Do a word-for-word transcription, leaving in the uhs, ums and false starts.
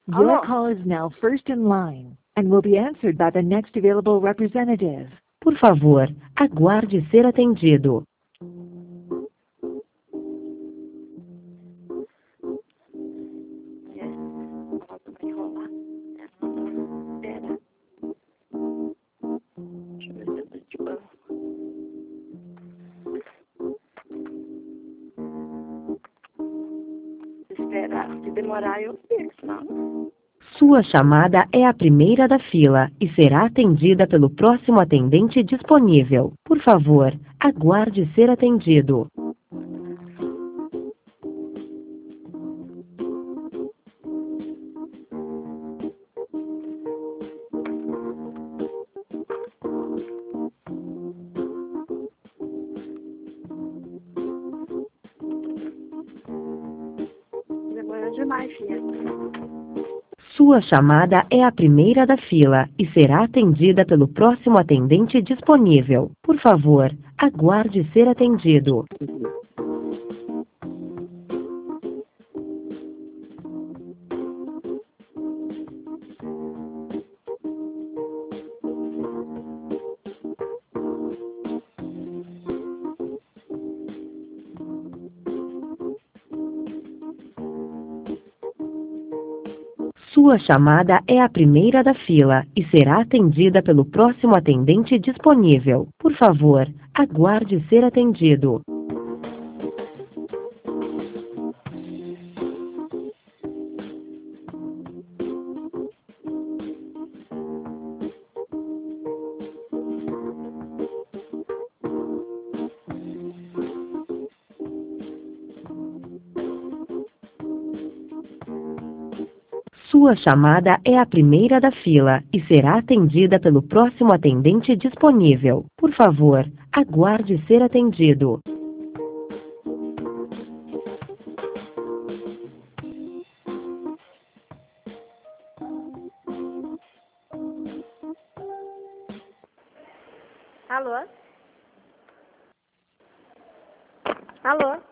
Your Alô? call is now first in line and will be answered by the next available representative. Por favor, aguarde ser atendido. Yes. Vai rolar. Espera. Deixa eu ver se eu tô de banco. Se esperar, se demorar eu fico, senão... Sua chamada é a primeira da fila e será atendida pelo próximo atendente disponível. Por favor, aguarde ser atendido. Demora demais, filha. Sua chamada é a primeira da fila e será atendida pelo próximo atendente disponível. Por favor, aguarde ser atendido. Sua chamada é a primeira da fila e será atendida pelo próximo atendente disponível. Por favor, aguarde ser atendido. Sua chamada é a primeira da fila e será atendida pelo próximo atendente disponível. Por favor, aguarde ser atendido. Alô? Alô?